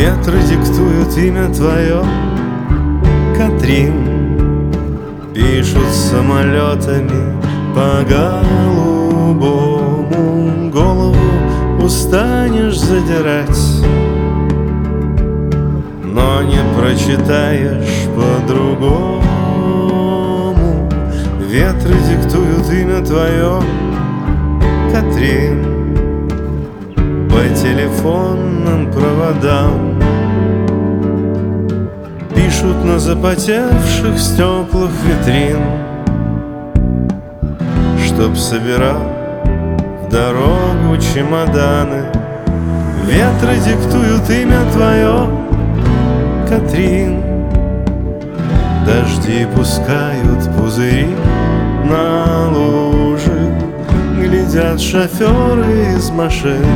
Ветры диктуют имя твое, Катрин. Пишут самолетами по голубому. Голову устанешь задирать, но не прочитаешь по-другому. Ветры диктуют имя твое, Катрин, по телефонным проводам. Пишут на запотевших стеклах витрин, чтоб собирал в дорогу чемоданы. Ветры диктуют имя твое, Катрин. Дожди пускают пузыри на лужи, глядят шоферы из машин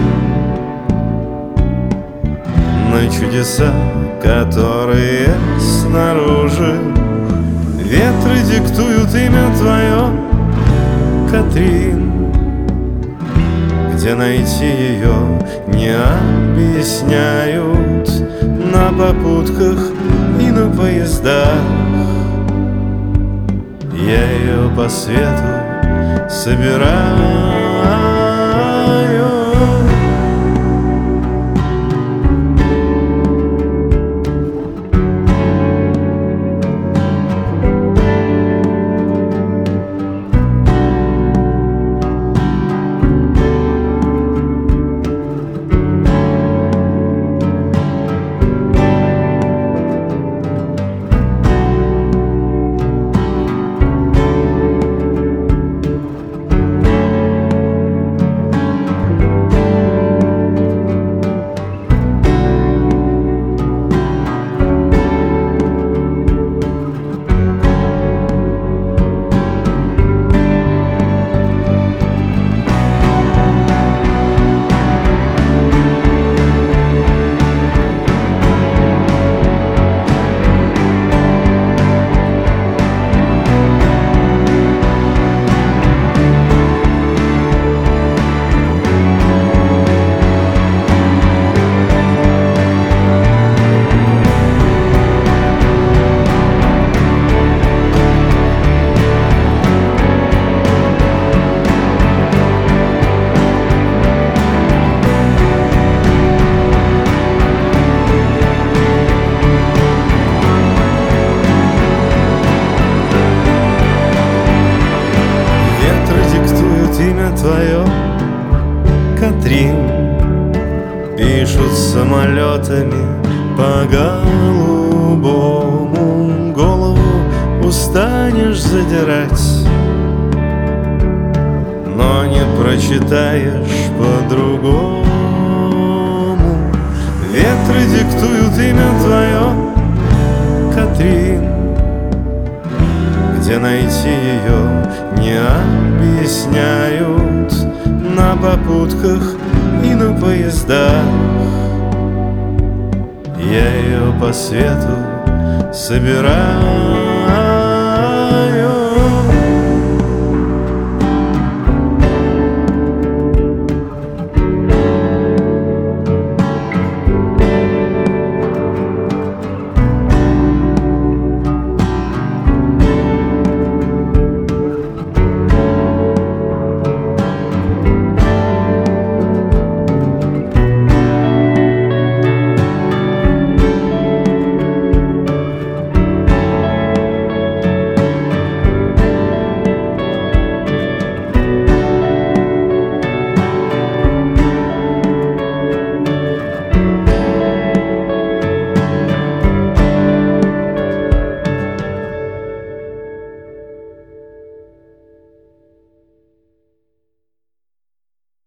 на чудеса, которые снаружи. Ветры диктуют имя твое, Катрин. Где найти ее, не объясняют на попутках и на поездах. Я ее по свету собираю. Имя твое, Катрин. Пишут самолетами по голубому. Голову устанешь задирать, но не прочитаешь по-другому. Ветры диктуют имя твое, Катрин. Где найти ее, не объясняют на попутках и на поездах. Я ее по свету собираю.